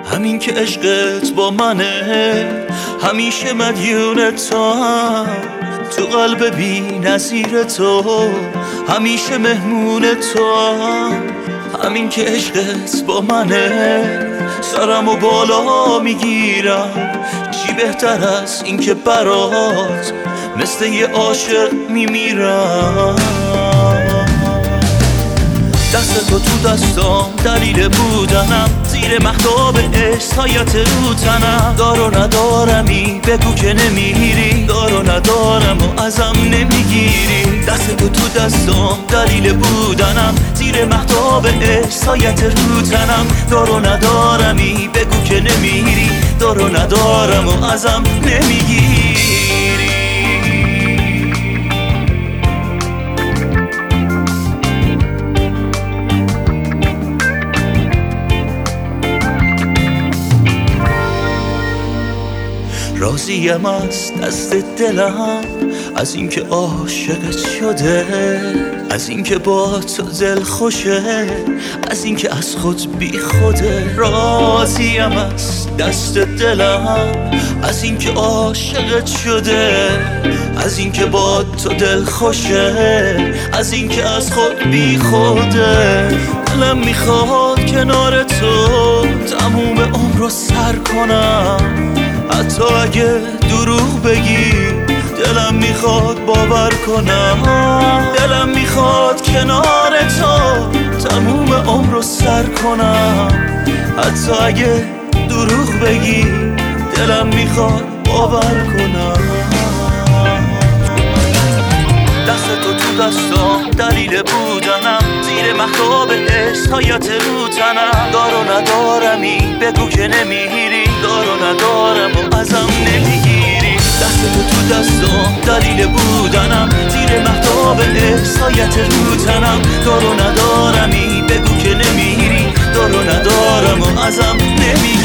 همین که عشقت با منه، همیشه مدیون تو هم، تو قلب بی نظیر تو، همیشه مهمون تو هم. همین که عشقت با منه، سرمو بالا میگیرم. چی بهتر از این که برات مثل یه عاشق میمیرم. دست تو تو دستام دلیل بودنم، زیر مهتاب عشقایت رو تنم. دار و ندارمی بگو که نمیری، دار و ندارم و ازم نمیگیری. دست تو تو دستام دلیل بودنم، زیر مهتاب عشقایت رو تنم. دار و ندارمی بگو که نمیری، دار و ندارم و ازم نمیگیری. راضیم از دست دلم، از اینکه عاشقت شده، از اینکه با تو دل خوشه، از اینکه از خود بی خوده. راضیم از دست دلم، از اینکه عاشقت شده، از اینکه با تو دل خوشه، از اینکه از خود بی خوده. دلم میخواد کنار تو تموم عمر رو سر کنم، حتی اگه دروغ بگی دلم میخواد باور کنم. دلم میخواد کنار تو تموم عمر رو سر کنم، حتی اگه دروغ بگی دلم میخواد باور کنم. دست تو تو دستام دلیل بودنم، زیر مهتاب عشقایت رو تنم. دار و ندارمی بگو که نمیری، دار و ندارم و ازم نمیگیری. دست تو تو دستام دلیل بودنم، زیر مهتاب عشقایت رو تنم. دار و ندارمی بگو که نمیری، دار و ندارم و ازم نمیگیری.